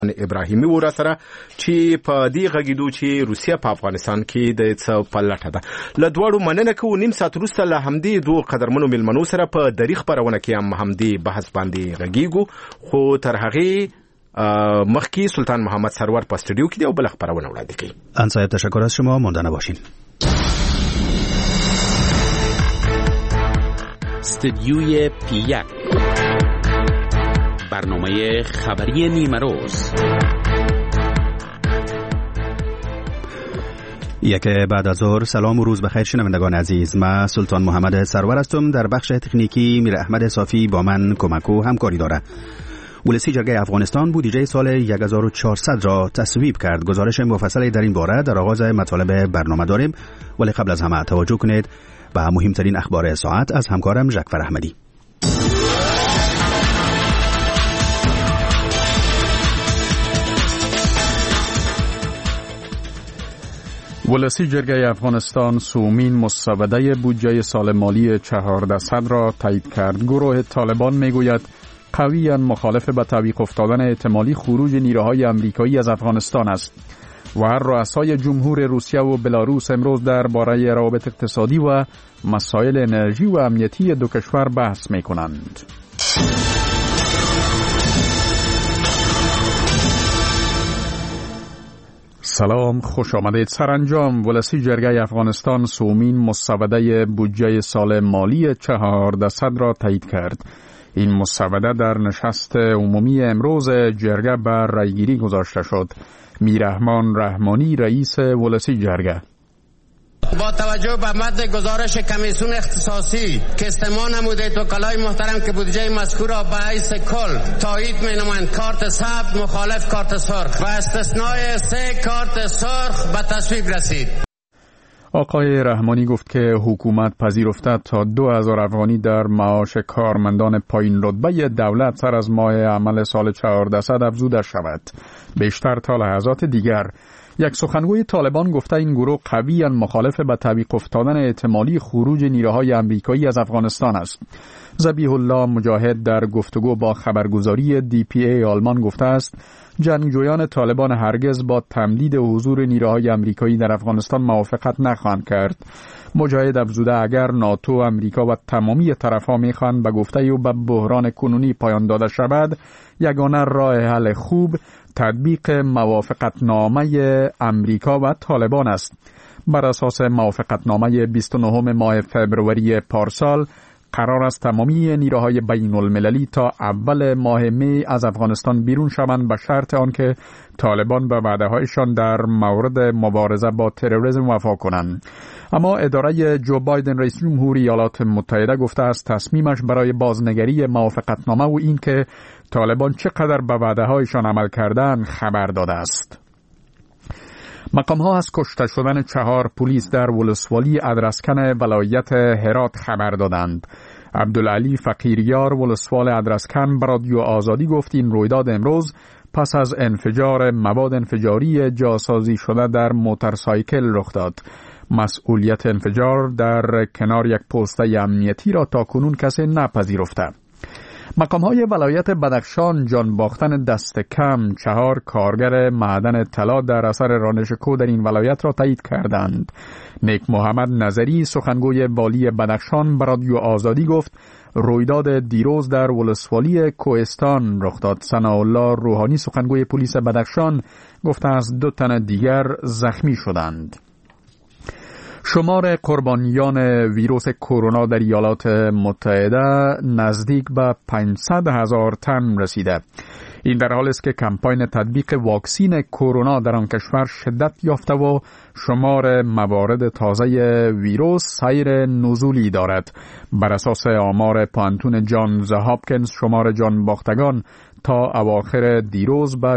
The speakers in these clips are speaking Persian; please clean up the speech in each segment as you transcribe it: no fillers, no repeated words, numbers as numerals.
ابراهیمی ور سره چې په دې غږیدو چې روسیه په افغانستان کې د څه پلټه ده. له دواړو مننه کوو. نیم ساعت وروسته له همدې دوه قدرمنو مېلمنو سره په دری خپرونه کې هم همدې بحث باندې غږیږو. خو تر هغې مخکې سلطان محمد سرور په استودیو کې دی او بل خبرونه وړاندې کوي. انصایب تشکر از شما، مانده نباشین. استودیوی پی1 برنامه خبری نیمه روز. یک بعد از ظهر. سلام و روز بخیر شنوندگان عزیز. من سلطان محمد سرور هستم. در بخش تکنیکی میر احمد صافی با من کمک و همکاری داره. ولسی جرگه افغانستان بودجه سال 1400 را تصویب کرد. گزارش مفصلی در این باره در آغاز مطالب برنامه داریم، ولی قبل از همه توجه کنید به مهمترین اخبار ساعت از همکارم ژکفر احمدی. ولسی جرگه افغانستان سومین مسوده بودجه سال مالی 1400 را تایید کرد. گروه طالبان میگوید قویاً مخالف به تعویق افتادن احتمالی خروج نیروهای آمریکایی از افغانستان است و رؤسای جمهور روسیه و بلاروس امروز درباره روابط اقتصادی و مسائل انرژی و امنیتی دو کشور بحث می‌کنند. سلام، خوش آمدید. سرانجام ولسی جرگه افغانستان سومین مسوده بودجه سال مالی 1400 را تایید کرد. این مسوده در نشست عمومی امروز جرگه بر رایگیری گذاشته شد. میررحمان رحمانی رئیس ولسی جرگه: با توجه به متن گزارش کمیسیون اختصاصی که استماع نمودید وکلای محترم که بودجه مذکور را به حیث کل تایید می‌نمایند، کارت سبز مخالف کارت سرخ و استثنای 3 کارت سرخ به تصویب رسید. آقای رحمانی گفت که حکومت پذیرفته تا 2000 افغانی در معاش کارمندان پایین رتبه دولت سر از ماه عمل سال 1400 افزوده شود، بیشتر تا لحظات دیگر. یک سخنگوی طالبان گفته این گروه قویاً مخالف به تعویق افتادن احتمالی خروج نیروهای آمریکایی از افغانستان است. ذبیح الله مجاهد در گفتگو با خبرگزاری DPA آلمان گفته است جنگجویان طالبان هرگز با تمدید حضور نیروهای آمریکایی در افغانستان موافقت نخواهند کرد. مجاهد افزوده اگر ناتو، آمریکا و تمامی طرف‌ها می‌خواهند به گفته او به بحران کنونی پایان داده شود، یگانه راه حل خوب تطبیق موافقتنامه امریکا و طالبان است. بر اساس موافقتنامه 29 ماه فبروری پارسال قرار است تمامی نیروهای بین المللی تا اول ماه می از افغانستان بیرون شوند به شرط آنکه طالبان به وعده‌هایشان در مورد مبارزه با تروریسم وفا کنند. اما اداره جو بایدن رئیس جمهور ایالات متحده گفته است تصمیمش برای بازنگری موافقتنامه و اینکه طالبان چقدر به وعده‌هایشان عمل کردند خبر داده است. مقام‌ها از کشته شدن 4 پلیس در ولسوالی ادرسکن ولایت هرات خبر دادند. عبدالعلی فقیریار ولسوال ادرسکن به رادیو آزادی گفت این رویداد امروز پس از انفجار مواد انفجاری جاسازی شده در موتورسایکل رخ داد. مسئولیت انفجار در کنار یک پست امنیتی را تاکنون کسی نپذیرفته. مقام‌های ولایت بدخشان جان باختن دست کم 4 کارگر معدن طلا در اثر رانش کو در این ولایت را تایید کردند. نیک محمد نظری سخنگوی والی بدخشان به رادیو آزادی گفت رویداد دیروز در ولسوالی کوهستان رخ داد. ثناءالله روحانی سخنگوی پلیس بدخشان گفته است 2 تن دیگر زخمی شدند. شمار قربانیان ویروس کرونا در ایالات متحده نزدیک به 500,000 تن رسیده. این در حالی است که کمپاین تطبیق واکسین کرونا در آن کشور شدت یافته و شمار موارد تازه ویروس سیر نزولی دارد. بر اساس آمار پانتون جانز هاپکینز شمار جان باختگان تا اواخر دیروز به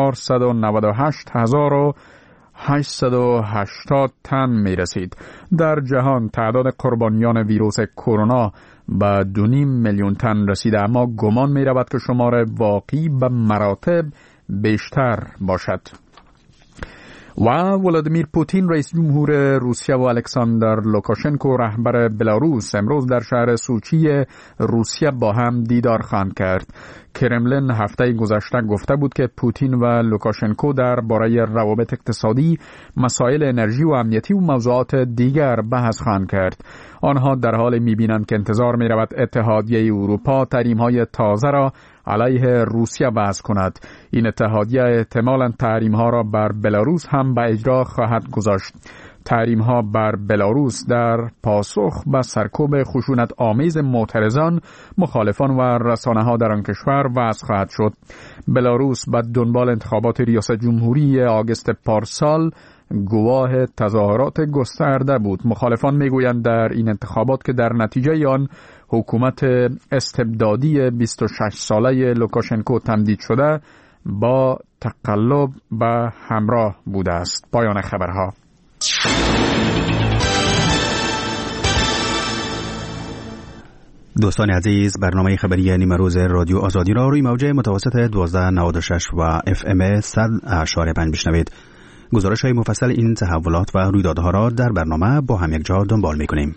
498,880 تن می رسید. در جهان تعداد قربانیان ویروس کرونا به 2.5 میلیون تن رسیده، اما گمان می رود که شمار واقعی به مراتب بیشتر باشد. و ولادیمیر پوتین رئیس جمهور روسیه و الکساندر لوکاشنکو رهبر بلاروس امروز در شهر سوچی روسیه با هم دیدار خواهند کرد. کرملین هفته گذشته گفته بود که پوتین و لوکاشنکو درباره روابط اقتصادی، مسائل انرژی و امنیتی و موضوعات دیگر بحث خواهند کرد. آنها در حال می‌بینند که انتظار می‌رود اتحادیه اروپا تحریم‌های تازه را علیه روسیه وضع کند. این اتحادیه احتمالاً تحریم‌ها را بر بلاروس هم به اجرا خواهد گذاشت. تحریم‌ها بر بلاروس در پاسخ به سرکوب خشونت آمیز معترضان، مخالفان و رسانه‌ها در آن کشور وضع خواهد شد. بلاروس به دنبال انتخابات ریاست جمهوری آگوست پارسال گواه تظاهرات گسترده بود. مخالفان میگویند در این انتخابات که در نتیجه آن حکومت استبدادی 26 ساله لوکاشنکو تمدید شده با تقلب به همراه بوده است. پایان خبرها. دوستان عزیز، برنامه خبری نیمه روز رادیو آزادی را روی موج متوسط 1296 و FM 100.5 بشنوید. گزارش های مفصل این تحولات و رویدادها را در برنامه با هم یک جا دنبال می کنیم.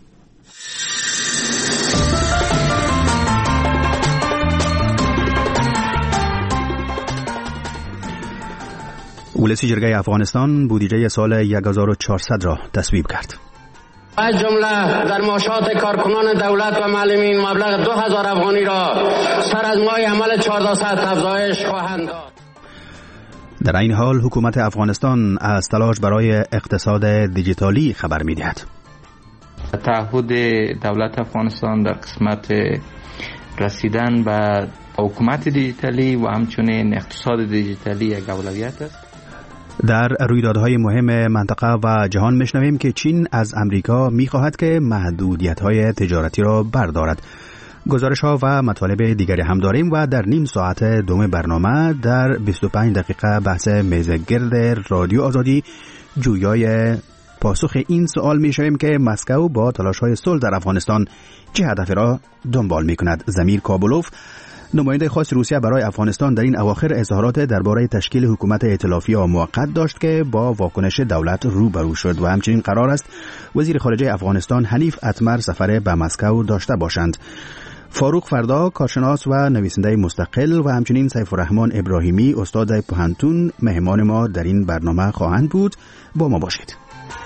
ولسی جرگه افغانستان بودجه سال 1400 را تصویب کرد. از جمله در معاشات کارکنان دولت و معلمین مبلغ 2000 افغانی را سر از ماه عمل 1400 افزایش خواهند داد. در این حال حکومت افغانستان از تلاش برای اقتصاد دیجیتالی خبر می‌دهد. تعهد دولت افغانستان در قسمت رسیدن به حکومت دیجیتالی و همچنین اقتصاد دیجیتالی یک اولویت است. در رویدادهای مهم منطقه و جهان میشنویم که چین از امریکا می‌خواهد که محدودیت‌های تجارتی را بردارد. گزارش‌ها و مطالب دیگری هم داریم و در نیم ساعت دوم برنامه در 25 دقیقه بحث میزگرد رادیو آزادی جویای پاسخ این سوال می‌شویم که مسکو با تلاش‌های صلح در افغانستان چه هدفی را دنبال می‌کند. زمیر کابولوف، نماینده خاص روسیه برای افغانستان، در این اواخر اظهارات درباره تشکیل حکومت ائتلافی موقت داشت که با واکنش دولت روبرو شد و همچنین قرار است وزیر خارجه افغانستان حنیف اتمر سفر به مسکو داشته باشند. فاروق فردا، کارشناس و نویسنده مستقل، و همچنین سیف الرحمن ابراهیمی، استاد پوهنتون، مهمان ما در این برنامه خواهند بود. با ما باشید.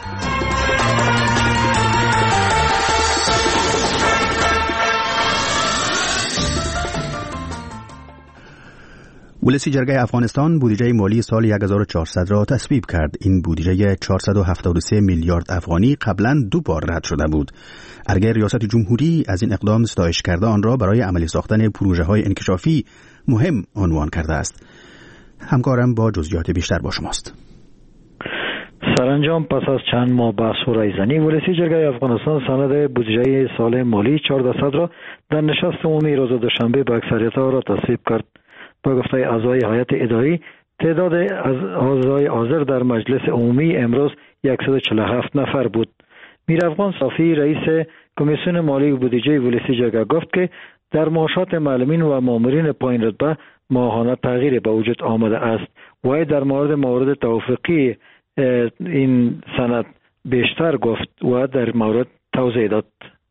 ولسی جرگه افغانستان بودجه مالی سال 1400 را تصویب کرد. این بودجه 473 میلیارد افغانی قبلا 2 بار رد شده بود. اگر ریاست جمهوری از این اقدام ستایش کرده، آن را برای عملی ساختن پروژه‌های انکشافی مهم عنوان کرده است. همکارم با جزئیات بیشتر با شماست. سرانجام پس از چند ماه بحث و رایزنی، ولسی جرگه افغانستان سند بودجه سال مالی 1400 را در نشست عمومی روز دوشنبه به اکثریت را تصویب کرد. با گفته اعضای هیئت اداری، تعداد از اعضای حاضر در مجلس عمومی امروز 147 نفر بود. میر افغان صافی، رئیس کمیسیون مالی و بودجه ولسی جرگه گفت که در معاشات معلمین و مامورین پایین رتبه ماهانه تغییر به وجود آمده است و در مورد توافقی این سند بیشتر گفت و در مورد توضیح داد.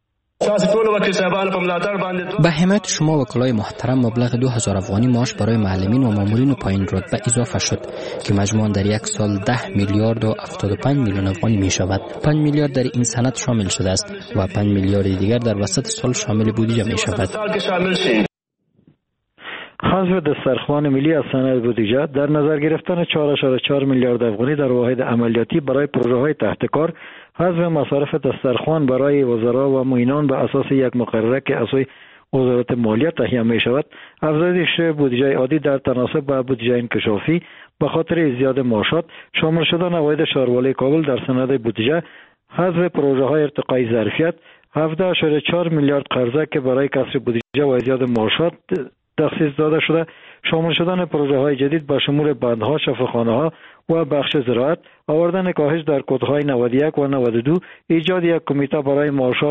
به حمایت شما وکلای محترم مبلغ 2000 افغانی معاش برای معلمین و مامورین پایین رتبه اضافه شد که مجموعاً در یک سال 10 میلیارد و 75 میلیون افغانی می شود. 5 میلیارد در این سند شامل شده است و 5 میلیارد دیگر در وسط سال شامل بودجه می شود. حذف دسترخوان ملی از سند بودجه در نظر گرفتن 4.4 میلیارد افغانی در واحد عملیاتی برای پروژه‌های تحت کار، حذف مصارف دسترخوان برای وزرا و معینان به اساس یک مقرره که از سوی وزارت مالیه تهیه می شود، افزایش بودجه عادی در تناسب با بودجه انکشافی به خاطر زیاد معاشات، شامل شدن عواید شهروالی کابل در سند بودجه، حذف پروژه‌های ارتقای ظرفیت، 17.4 میلیارد قرضه که برای کسر بودجه و زیاد معاشات تخصیص داده شده، شامل شدن پروژه‌های جدید با شمول بندها، شفاخانه‌ها و بخش زراعت، آوردن کاهش در کدهای 91 و 92، ایجاد یک کمیته برای معاشات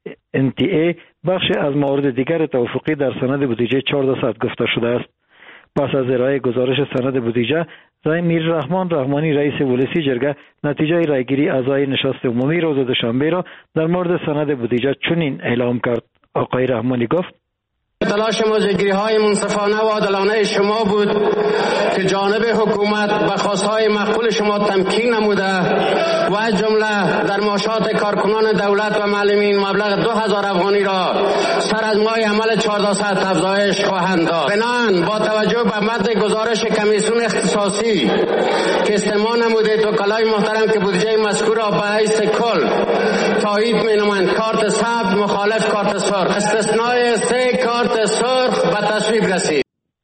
NTA، بخش از موارد دیگر توافقی در سند بودجه 1400 گفته شده است. پس از ارائه گزارش سند بودجه، میررحمان رحمانی رئیس ولسی جرگه نتیجه رایگیری اعضای نشست عمومی روز دوشنبه را در مورد سند بودجه چنین اعلام کرد. آقای رحمانی گفت: تلاش موضع‌گیری‌های منصفانه و عادلانه شما بود که جانب حکومت به خواست‌های معقول شما تمکین نموده و از جمله در معاشات کارکنان دولت و معلمین مبلغ 2000 افغانی را سر از ماه عمل 1400 افزایش خواهند داد. بنابراین با توجه به متن گزارش کمیسیون اختصاصی که استماع نمودید وکلای محترم که بودجه مذکور را به حیث کل تایید می‌نمایند. کارت سبز مخالف کارت سرخ، استثنای 3 کارت سرخ به تصویب رسید.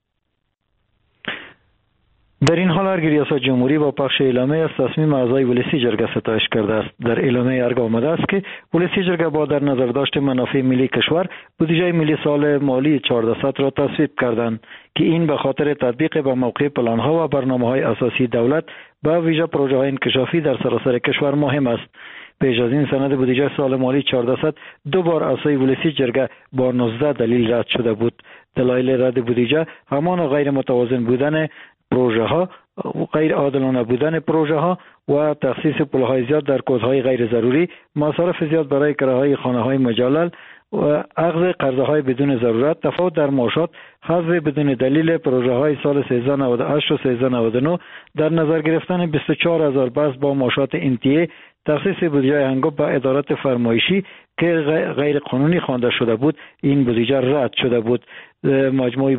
در این حال هرگاه ریاست جمهوری با پخش اعلامیه از تصمیم اعضای ولسی جرگه ستایش کرده است. در اعلامیه ارگ آمده است که ولسی جرگه با در نظر داشت منافع ملی کشور بودجه ملی سال مالی 1400 را تصویب کردند که این به خاطر تطبیق به موقع پلان‌ها و برنامه‌های اساسی دولت به ویژه پروژه‌های انکشافی در سراسر کشور مهم است. پیش از این سند بودجه سال مالی 1400 دو بار اعضای ولسی جرگه با 19 دلیل رد شده بود. دلایل رد بودجه همان غیر متوازن بودن پروژه ها، غیر عادلانه بودن پروژه ها و تخصیص پولهای زیاد در کدهای غیر ضروری، مصارف زیاد برای کراهای خانه های مجلل و اخذ قرضه های بدون ضرورت، تفاوت در معاشات، حذف بدون دلیل پروژه های سال 1398 و 1399، در نظر گرفتن 24000 بس با معاشات انتیه، تخصیص بودجه هنگام به ادارات فرمایشی که غیر قانونی خوانده شده بود. این بودجه رد شده بود. مجموعی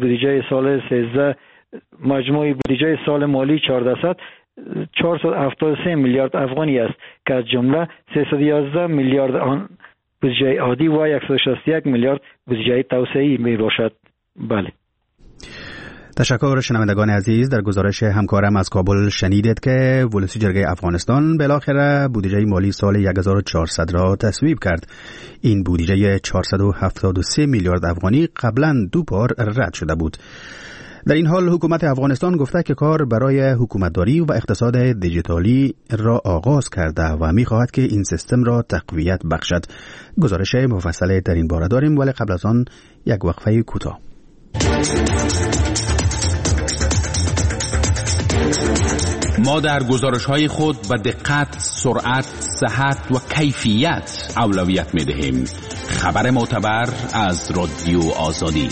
بودجه سال مالی 1400 473 میلیارد افغانی است که از جمله 311 میلیارد آن بودجه عادی و 161 میلیارد بودجه توسعه‌ای می باشد. بله. تشکر شنوندگان عزیز. در گزارش همکارم از کابل شنیدید که ولسی جرگه افغانستان بالاخره بودجه مالی سال 1400 را تصویب کرد. این بودجه 473 میلیارد افغانی قبلا 2 بار رد شده بود. در این حال حکومت افغانستان گفته که کار برای حکومتداری و اقتصاد دیجیتالی را آغاز کرده و می‌خواهد که این سیستم را تقویت بخشد. گزارش مفصل در این باره داریم، ولی قبل از آن یک وقفه کوتاه. ما در گزارش‌های خود به دقت، سرعت، صحت و کیفیت اولویت می‌دهیم. خبر معتبر از رادیو آزادی.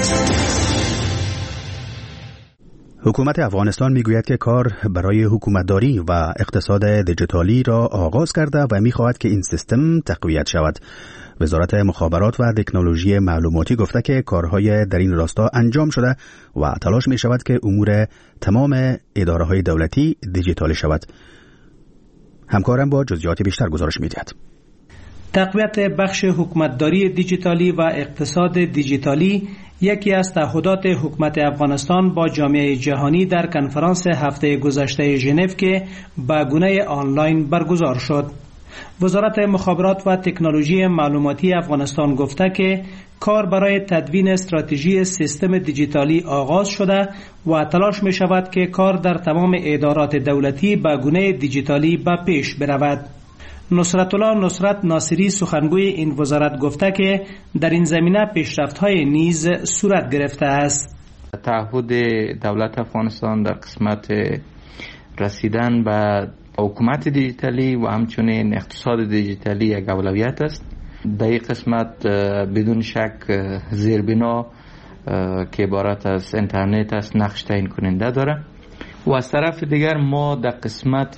حکومت افغانستان میگوید که کار برای حکومتداری و اقتصاد دیجیتالی را آغاز کرده و میخواهد که این سیستم تقویت شود. وزارت مخابرات و تکنولوژی معلوماتی گفته که کارهای در این راستا انجام شده و تلاش می شود که امور تمام اداره‌های دولتی دیجیتالی شود. همکارم با جزئیات بیشتر گزارش می‌دهد. تقویت بخش حکومتداری دیجیتالی و اقتصاد دیجیتالی یکی از تعهدات حکومت افغانستان با جامعه جهانی در کنفرانس هفته گذشته ژنو که به گونه آنلاین برگزار شد. وزارت مخابرات و تکنولوژی معلوماتی افغانستان گفته که کار برای تدوین استراتژی سیستم دیجیتالی آغاز شده و تلاش می شود که کار در تمام ادارات دولتی به گونه دیجیتالی به پیش برود. نصرت الله نصرت ناصری سخنگوی این وزارت گفته که در این زمینه پیشرفت‌های نیز صورت گرفته است. تعهد دولت افغانستان در قسمت رسیدن به حکومت دیجیتالی و همچنین اقتصاد دیجیتالی یک اولویت است. در این قسمت بدون شک زیربنا که عبارت از اینترنت است نقش تعیین کننده داره و از طرف دیگر ما در قسمت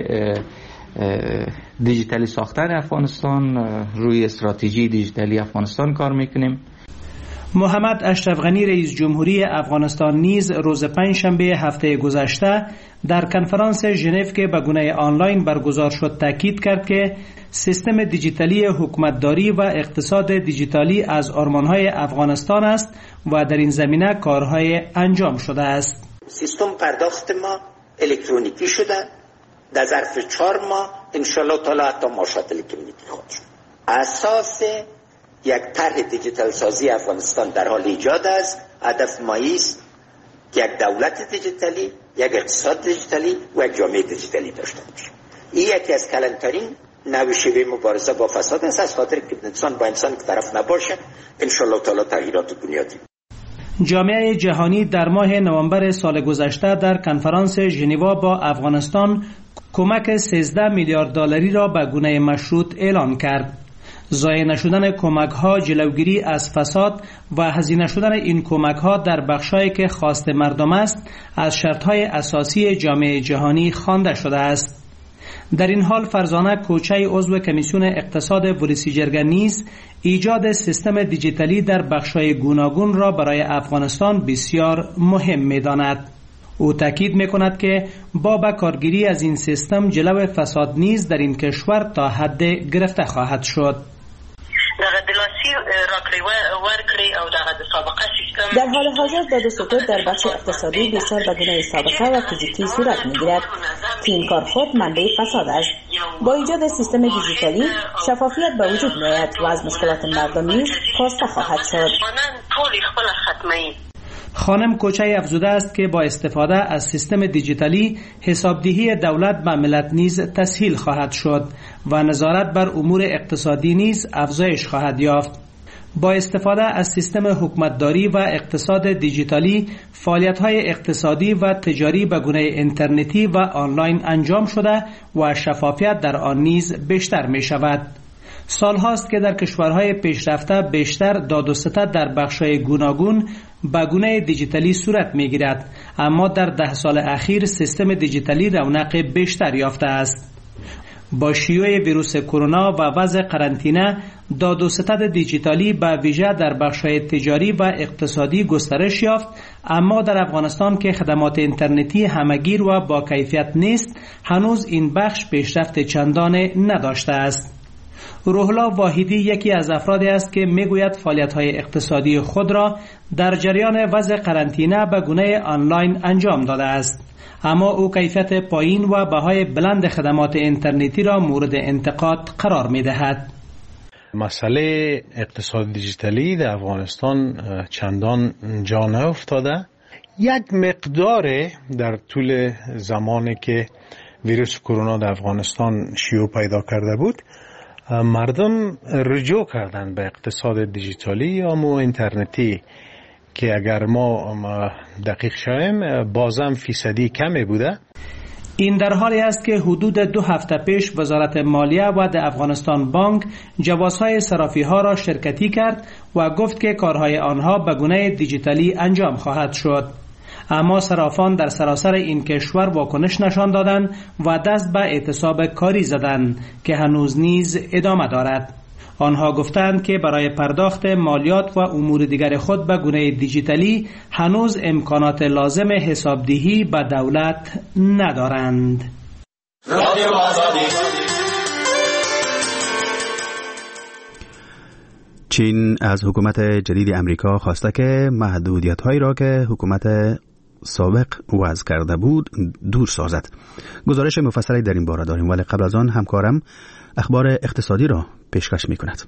دیجیتالی ساختن افغانستان روی استراتژی دیجیتالی افغانستان کار میکنیم. محمد اشرف غنی رئیس جمهوری افغانستان نیز روز پنجشنبه هفته گذشته در کنفرانس ژنو که به گونه آنلاین برگزار شد تاکید کرد که سیستم دیجیتالی حکومتداری و اقتصاد دیجیتالی از آرمان‌های افغانستان است و در این زمینه کارهای انجام شده است. سیستم پرداخت ما الکترونیکی شده. در ظرف 4 ماه انشالله تعالی حتی معاشات الکترونیکی خواهد شد. اساس یک طرح دیجیتال سازی افغانستان در حال ایجاد است. هدف ما است که یک دولت دیجیتالی، یک اقتصاد دیجیتالی و یک جامعه دیجیتالی داشته باشیم. این یکی از کلانترین نوع شیوه مبارزه با فساد است، از خاطر که انسان با انسان که طرف نباشه انشالله تعالی تغییرات بنیادی. جامعه جهانی در ماه نوامبر سال گذشته در کنفرانس ژنوا با افغانستان کمک 13 میلیارد دلاری را به گونه مشروط اعلان کرد. ضایع نشدن کمک‌ها، جلوگیری از فساد و هزینه شدن این کمک‌ها در بخشایی که خواست مردم است از شرط‌های اساسی جامعه جهانی خوانده شده است. در این حال فرزانه کوچه عضو کمیسیون اقتصاد ولسی جرگه نیز ایجاد سیستم دیجیتالی در بخش‌های گوناگون را برای افغانستان بسیار مهم می‌داند. او تاکید می‌کند که با به کارگیری از این سیستم جلو فساد نیز در این کشور تا حد گرفته خواهد شد. در حال حاضر داد و ستد در بخش اقتصادی بسیار به گونه سابقه و فیزیکی صورت می‌گیرد که این کار خود منبع فساد است. با ایجاد سیستم دیجیتالی شفافیت به وجود می‌آید و از مشکلات مردم نیز کاسته خواهد شد. خانم کوچه افزوده است که با استفاده از سیستم دیجیتالی حسابدهی دولت به ملت نیز تسهیل خواهد شد و نظارت بر امور اقتصادی نیز افزایش خواهد یافت. با استفاده از سیستم حکومتداری و اقتصاد دیجیتالی فعالیت‌های اقتصادی و تجاری به گونه اینترنتی و آنلاین انجام شده و شفافیت در آن نیز بیشتر می شود. سال هاست که در کشورهای پیشرفته بیشتر داد و ستد در بخش‌های گوناگون به گونه دیجیتالی صورت می‌گیرد، اما در 10 سال اخیر سیستم دیجیتالی رونق بیشتر یافته است. با شیوع ویروس کرونا و وضع قرنطینه داد و ستد دیجیتالی به ویژه در بخش‌های تجاری و اقتصادی گسترش یافت، اما در افغانستان که خدمات اینترنتی همه‌گیر و با کیفیت نیست هنوز این بخش پیشرفت چندانه نداشته است. روحلا واحدی یکی از افرادی است که میگوید فعالیت‌های اقتصادی خود را در جریان وضع قرنطینه به گونه آنلاین انجام داده است، اما او کیفیت پایین و بهای بلند خدمات اینترنتی را مورد انتقاد قرار می‌دهد. مسئله اقتصاد دیجیتالی در افغانستان چندان جا نیفتاده. یک مقدار در طول زمانی که ویروس کرونا در افغانستان شیوع پیدا کرده بود مردم رجوع کردن به اقتصاد دیجیتالی یا اینترنتی که اگر ما دقیق شویم بازم فیصدی کمی بوده. این در حالی است که حدود 2 هفته پیش وزارت مالیه و د افغانستان بانک جوازهای صرافی ها را شرکتی کرد و گفت که کارهای آنها به گونه دیجیتالی انجام خواهد شد. اما صرافان در سراسر این کشور واکنش نشان دادند و دست به اعتصاب کاری زدند که هنوز نیز ادامه دارد. آنها گفتند که برای پرداخت مالیات و امور دیگر خود به گونه دیجیتالی هنوز امکانات لازم حسابدهی به دولت ندارند. چین از حکومت جدید امریکا خواسته که محدودیت‌هایی را که حکومت سابق وضع کرده بود دور سازد. گزارش مفصلی در این باره داریم، ولی قبل از آن همکارم اخبار اقتصادی را پیشکش می‌کند.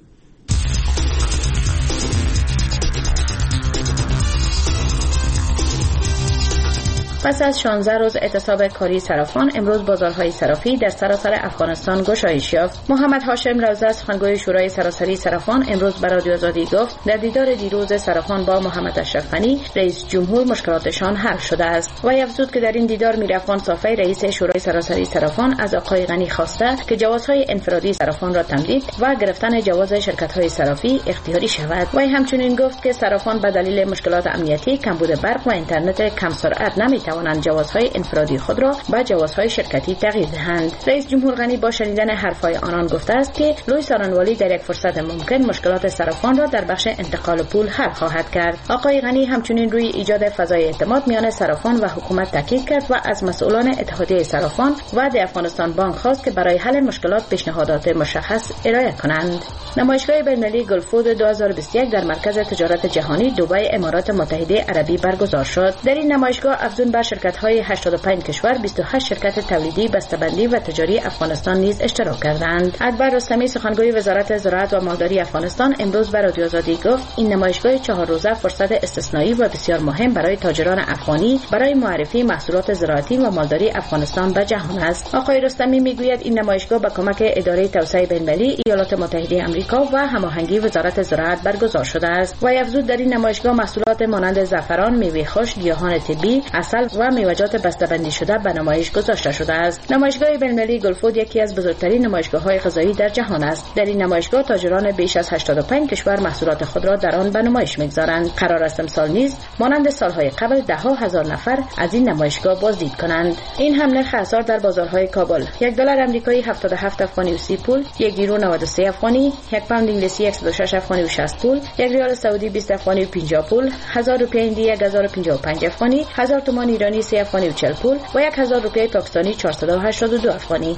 پس از 16 روز اعتصاب کاری صرافان، امروز بازارهای صرافی در سراسر افغانستان گشایش یافت. محمد هاشم روزه، سخنگوی شورای سراسری صرافان، امروز به رادیو آزادی گفت در دیدار دیروز صرافان با محمد اشرف غنی رئیس جمهور مشکلاتشان حل شده است. و افزود که در این دیدار میرافان صافی رئیس شورای سراسری صرافان از آقای غنی خواسته که جوازهای انفرادی صرافان را تمدید و گرفتن جواز شرکت‌های صرافی اختیاری شود. و همچنین گفت که صرافان به دلیل مشکلات امنیتی، کمبود برق و اینترنت کم سرعت نمی‌توانند جوازهای انفرادی خود را به جوازهای شرکتی تغییر دهند. رئیس جمهور غنی با شنیدن حرفهای آنان گفته است که لویس آرانوالی در یک فرصت ممکن مشکلات صرافان را در بخش انتقال پول حل خواهد کرد. آقای غنی همچنین روی ایجاد فضای اعتماد میان صرافان و حکومت تاکید کرد و از مسئولان اتحادیه صرافان و د افغانستان بانک خواست که برای حل مشکلات پیشنهادات مشخص ارائه کنند. نمایشگاه بین‌المللی گلفود 2021 در مرکز تجارت جهانی دبی، امارات متحده عربی برگزار شد. در این نمایشگاه افزون بر شرکت‌های 85 کشور 28 شرکت تولیدی، بسته‌بندی و تجاری افغانستان نیز اشتراک کردند. اکبر رستمی سخنگوی وزارت زراعت و مالداری افغانستان امروز به رادیو آزادی گفت این نمایشگاه 4 روزه فرصت استثنایی و بسیار مهم برای تاجران افغانی برای معرفی محصولات زراعتی و مالداری افغانستان به جهان است. آقای رستمی میگوید این نمایشگاه با کمک اداره توسعه بین‌المللی ایالات متحده آمریکا و هماهنگی وزارت زراعت برگزار شده است و افزود در این نمایشگاه محصولات مانند زعفران، میوه خشک، گیاهان طبی، عسل و میوه‌جات بسته‌بندی شده به نمایش گذاشته شده است. نمایشگاه بین‌المللی گلفود یکی از بزرگترین نمایشگاه‌های غذایی در جهان است. در این نمایشگاه تاجران بیش از 85 کشور محصولات خود را در آن به نمایش می‌گذارند. قرار است امسال نیز مانند سال‌های قبل ده‌ها هزار نفر از این نمایشگاه بازدید کنند. این هم نرخ اسعار در بازارهای کابل: $1 آمریکایی 77 افغانی و 30 پول، 1 یورو 93 افغانی، 1 پوند انگلیسی 106 افغانی و 60 پول، 1 ریال سعودی 20 افغانی و 50 پول، 1000 روپیه هندی 1055 افغانی، 1000 تومان ایرانی 3 افغانی و 40 پول و 1000 روپیه پاکستانی 482 افغانی.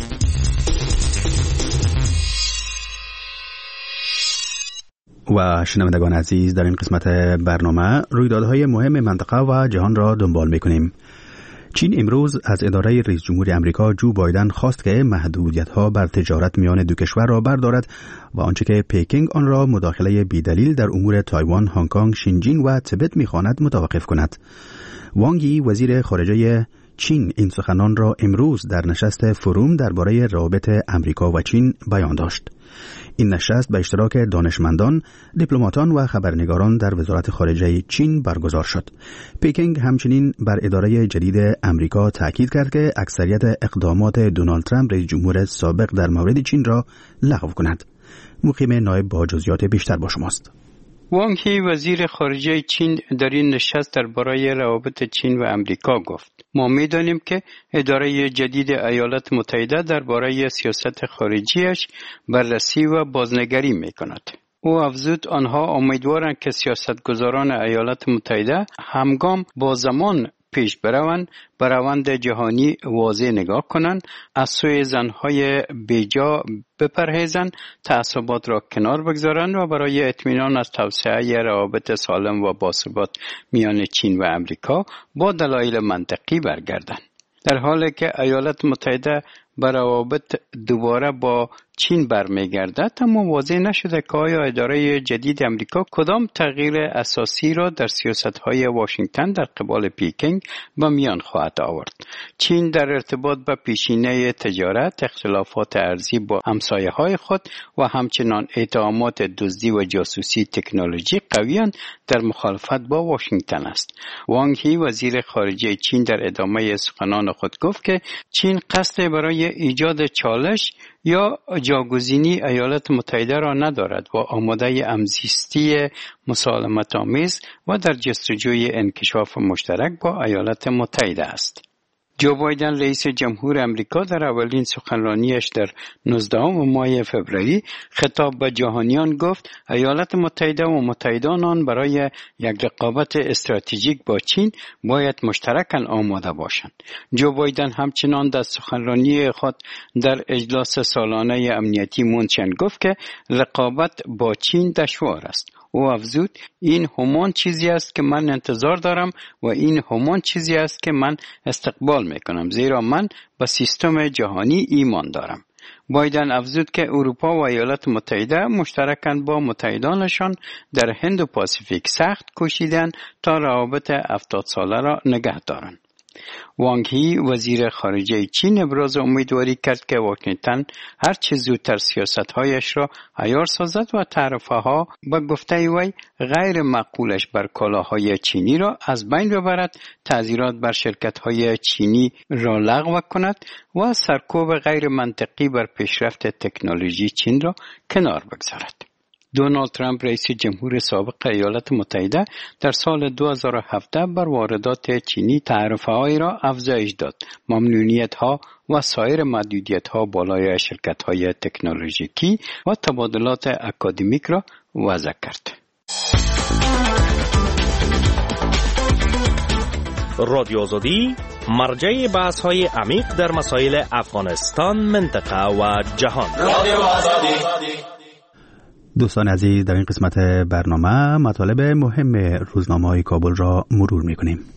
و شنوندگان عزیز، در این قسمت برنامه رویدادهای مهم منطقه و جهان را دنبال می‌کنیم. چین امروز از اداره رئیس جمهور امریکا جو بایدن خواست که محدودیت‌ها بر تجارت میان دو کشور را بردارد و آنچه که پکینگ آن را مداخله بی‌دلیل در امور تایوان، هنگ کنگ، شینجینگ و تبت می‌خواند متوقف کند. وانگ یی وزیر خارجه چین این سخنان را امروز در نشست فروم درباره روابط امریکا و چین بیان داشت. این نشست به اشتراک دانشمندان، دیپلماتان و خبرنگاران در وزارت خارجه چین برگزار شد. پکینگ همچنین بر اداره جدید امریکا تاکید کرد که اکثریت اقدامات دونالد ترامپ رئیس جمهور سابق در مورد چین را لغو کند. مقیم نایب با جزئیات بیشتر با شماست. وانگ یی وزیر خارجه چین در این نشست درباره روابط چین و امریکا گفت: ما می‌دانیم که اداره جدید ایالات متحده درباره سیاست خارجیش بررسی و بازنگری می‌کند. او افزود آنها امیدوارند که سیاستگزاران ایالات متحده همگام با زمان پیش بروند، به روند جهانی واضح نگاه کنند، از سوی زنهای بیجا بپرهیزند، تعصبات را کنار بگذارند و برای اطمینان از توسعه روابط سالم و باثبات میان چین و امریکا با دلایل منطقی برگردند. در حالی که ایالات متحده به روابط دوباره با چین برمیگردد، اما واضح نشده که آیا اداره جدید امریکا کدام تغییر اساسی را در سیاست‌های واشنگتن در قبال پکینگ به میان خواهد آورد. چین در ارتباط با پیشینه تجارت، اختلافات ارزی با همسایه‌های خود و همچنان اتهامات دزدی و جاسوسی تکنولوژی قویاً در مخالفت با واشنگتن است. وانگ یی وزیر خارجه چین در ادامه سخنان خود گفت که چین قصد برای ایجاد چالش یا جاگزینی ایالات متحده را ندارد و آماده همزیستی مسالمت‌آمیز و در جستجوی انکشاف مشترک با ایالات متحده است. جو بایدن رئیس جمهور امریکا در اولین سخنرانیش در 19 ماه فوریه خطاب به جهانیان گفت ایالات متحده و متحدان آن برای یک رقابت استراتژیک با چین باید مشترکاً آماده باشند. جو بایدن همچنان در سخنرانی خود در اجلاس سالانه امنیتی مونشن گفت که رقابت با چین دشوار است. او افزود این همان چیزی است که من انتظار دارم و این همان چیزی است که من استقبال میکنم، زیرا من به سیستم جهانی ایمان دارم. بایدن افزود که اروپا و ایالات متحده مشترکاً با متحدانشان در هند و پاسیفیک سخت کوشیدند تا روابط 70 ساله را نگه دارند. وانگ یی وزیر خارجه چین ابراز امیدواری کرد که واشنگتن هر چه زودتر سیاست‌هایش را عیار سازد و تعرفه‌ها به گفته وی غیر معقولش بر کالاهای چینی را از بین ببرد، تعزیرات بر شرکت‌های چینی را لغو کند و سرکوب غیر منطقی بر پیشرفت تکنولوژی چین را کنار بگذارد. دونالد ترامپ رئیس جمهور سابق ایالات متحده در سال 2017 بر واردات چینی تعرفه‌های را افزایش داد. ممنوعیت‌ها و سایر محدودیت‌ها بالای شرکت‌های تکنولوژیکی و تبادلات اکادمیک را وضع کرد. رادیو آزادی مرجع بحث‌های عمیق در مسائل افغانستان، منطقه و جهان. رادیو آزادی. دوستان عزیز، در این قسمت برنامه مطالب مهم روزنامه‌های کابل را مرور می‌کنیم.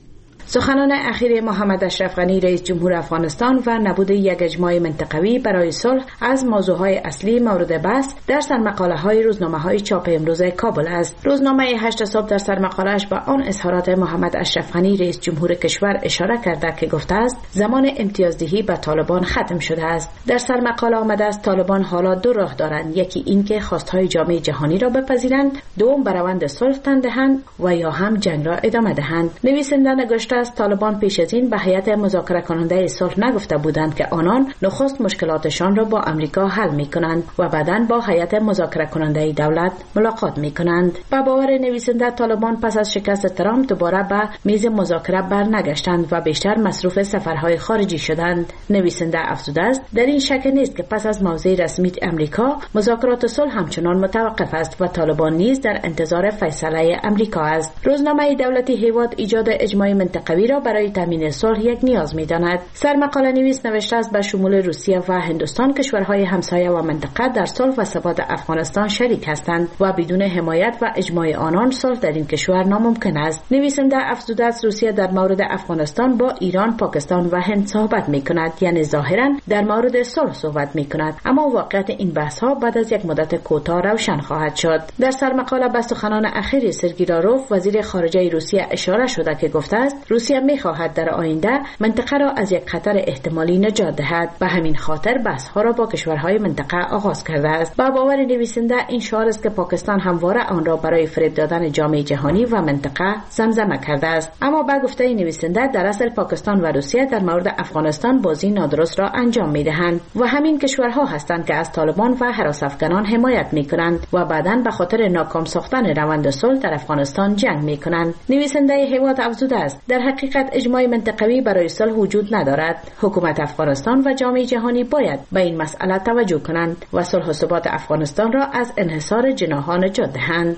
سخنان اخیر محمد اشرف غنی رئیس جمهور افغانستان و نبود یک اجماع منطقوی برای صلح از موضوعهای اصلی مورد بحث در سرمقاله‌های روزنامه‌های چاپ امروز کابل است. روزنامه 8 صبح در سرمقاله‌اش به آن اظهارات محمد اشرف غنی رئیس جمهور کشور اشاره کرده که گفته است زمان امتیازدهی به طالبان ختم شده است. در سرمقاله آمده است طالبان حالا دو راه دارند، یکی اینکه خواستهای جامعه جهانی را بپذیرند، دوم به روند صلح تن دهند و یا هم جنگ را ادامه دهند. نویسنده نگفته است طالبان پیش از این به هیئت مذاکره کننده صلح نگفته بودند که آنان نخست مشکلاتشان را با امریکا حل می‌کنند و بعداً با هیئت مذاکره کننده دولت ملاقات می‌کنند. با باور نویسنده طالبان پس از شکست ترامپ دوباره به میز مذاکره برنگشتند و بیشتر مصروف سفرهای خارجی شدند. نویسنده افزوده است در این شک نیست که پس از موضع رسمی امریکا مذاکرات صلح همچنان متوقف است و طالبان نیز در انتظار فیصله امریکا است. روزنامه دولتی هیواد ایجاد اجماع منطقوی را برای تامین صلح یک نیاز می‌داند. سرمقاله نویس نوشته است به شمول روسیه و هندوستان کشورهای همسایه و منطقه در صلح و ثبات افغانستان شریک هستند و بدون حمایت و اجماع آنان صلح در این کشور ناممکن است. نویسنده افزوده است روسیه در مورد افغانستان با ایران، پاکستان و هند صحبت می‌کند، یعنی ظاهراً در مورد صلح صحبت می‌کند، اما واقعیت این بحث‌ها بعد از یک مدت کوتاه روشن خواهد شد. در سرمقاله به سخنان اخیر سرگئی لاروف وزیر خارجه روسیه اشاره شده که گفته است روسیه می‌خواهد در آینده منطقه را از یک خطر احتمالی نجات دهد. به همین خاطر بحث‌ها را با کشورهای منطقه آغاز کرده است. با باور نویسنده این شعار است که پاکستان همواره آن را برای فریب دادن جامعه جهانی و منطقه زمزمه کرده است. اما با گفته نویسنده در اصل پاکستان و روسیه در مورد افغانستان بازی نادرست را انجام می‌دهند و همین کشورها هستند که از طالبان و هراس افغانان حمایت می‌کنند و بعداً به خاطر ناکام ساختن روند صلح در افغانستان جنگ می‌کنند. نویسنده هیواد افزوده است در حقیقت اجماع منطقوی برای صلح وجود ندارد. حکومت افغانستان و جامعه جهانی باید به این مسئله توجه کنند و صلح و ثبات افغانستان را از انحصار جناح‌ها نجات دهند.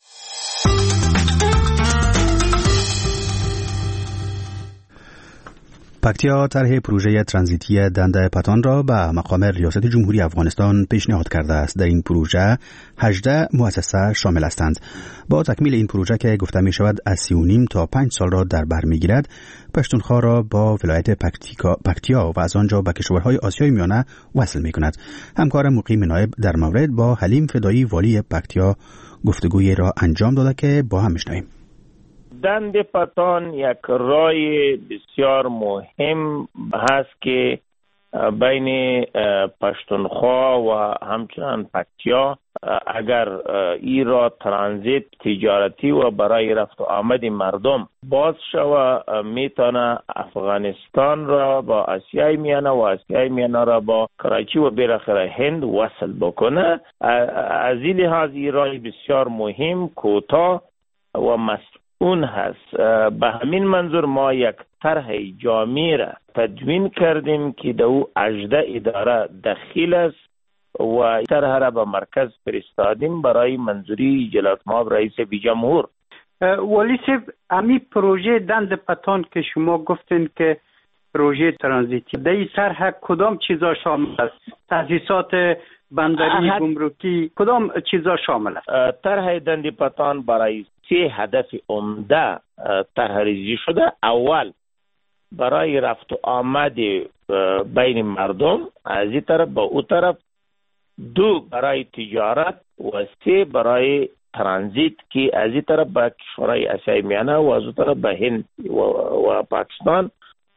پکتیا طرح پروژه ترانزیتی دنده پتان را به مقام ریاست جمهوری افغانستان پیشنهاد کرده است. در این پروژه 18 مؤسسه شامل هستند. با تکمیل این پروژه که گفته می شود از 3.5 تا 5 سال را در بر می گیرد، پشتونخوا را با ولایت پکتیا و از آنجا به کشورهای آسیای میانه وصل می کند. همکار مقیم نایب در مورد با حلیم فدایی والی پکتیا گفتگویی را انجام داده که با هم میشنویم. دنده پتان یک راه بسیار مهم هست که بین پشتونخوا و همچنان پکتیا اگر ای را ترانزیت تجارتی و برای رفت و آمد مردم باز شود میتونه افغانستان را با آسیای میانه و آسیای میانه را با کراچی و بالاخره هند وصل بکنه. از این لحاظ ای راه بسیار مهم، کوتاه و اون هست. به همین منظور ما یک طرح جامع را تدوین کردیم که در او 18 اداره دخیل است و طرح را به مرکز فرستادیم برای منظوری جلالت مآب رئیس جمهور. ولی صاحب، امی پروژه دند پتان که شما گفتین که پروژه ترانزیتی، در این طرح کدام چیزا شامل است؟ تاسیسات بندری، گمرکی، کدام چیزا شامل است؟ طرح دند پتان برای 3 هدف عمده طرح ریزی شده. اول برای رفت و آمد بین مردم از این طرف به او طرف، 2 برای تجارت و 3 برای ترانزیت که از این طرف به کشورهای آسیای میانه و از اون طرف به هند و پاکستان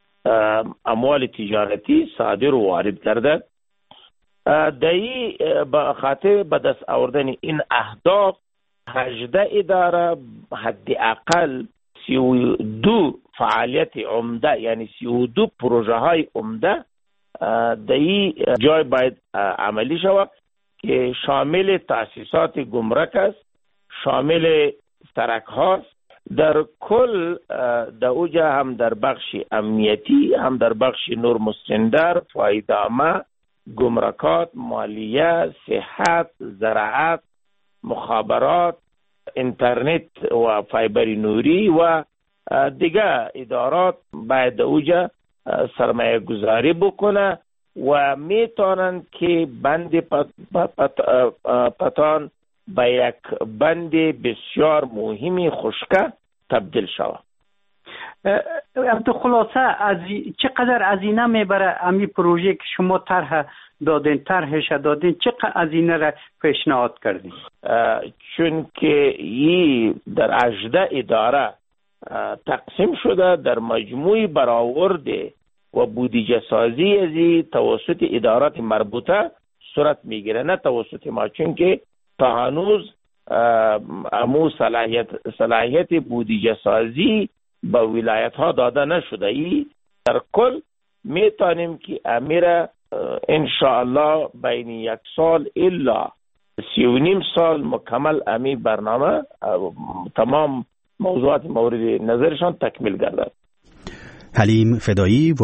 اموال تجارتی صادر و وارد کرده. دایی به خاطر به دست آوردن این اهداف 18 اداره حداقل 32 فعالیت عمده، یعنی 32 پروژه های عمده در این جای باید عملی شود که شامل تاسیسات گمرک است، شامل سرک هاست. در کل در اوجا هم در بخش امنیتی، هم در بخش نور مستندر، فایده‌نامه، گمرکات، مالیه، صحت، زراعت، مخابرات، اینترنت و فایبر نوری و دیگر ادارات باید اوجا سرمایه گذاری بکنه و میتونن که بند پتان به یک بند بسیار مهمی خشکه تبدیل شود. تو خلاصه چقدر هزینه میبره امی پروژه که شما طرحش دادین چقدر هزینه را پیشنهاد کردین؟ چون که این در 18 اداره تقسیم شده، در مجموع برآورده و بودجه سازی ازی توسط ادارات مربوطه صورت میگیره، نه توسط ما، چون که تا هنوز امو صلاحیت بودجه سازی به ولایت ها داده نشده. ای در کل میتونیم که امیر انشاءالله بین 1 سال الا 3.5 سال مکمل امی برنامه تمام موضوعات مورد نظرشان تکمیل گردد. حلیم فدایی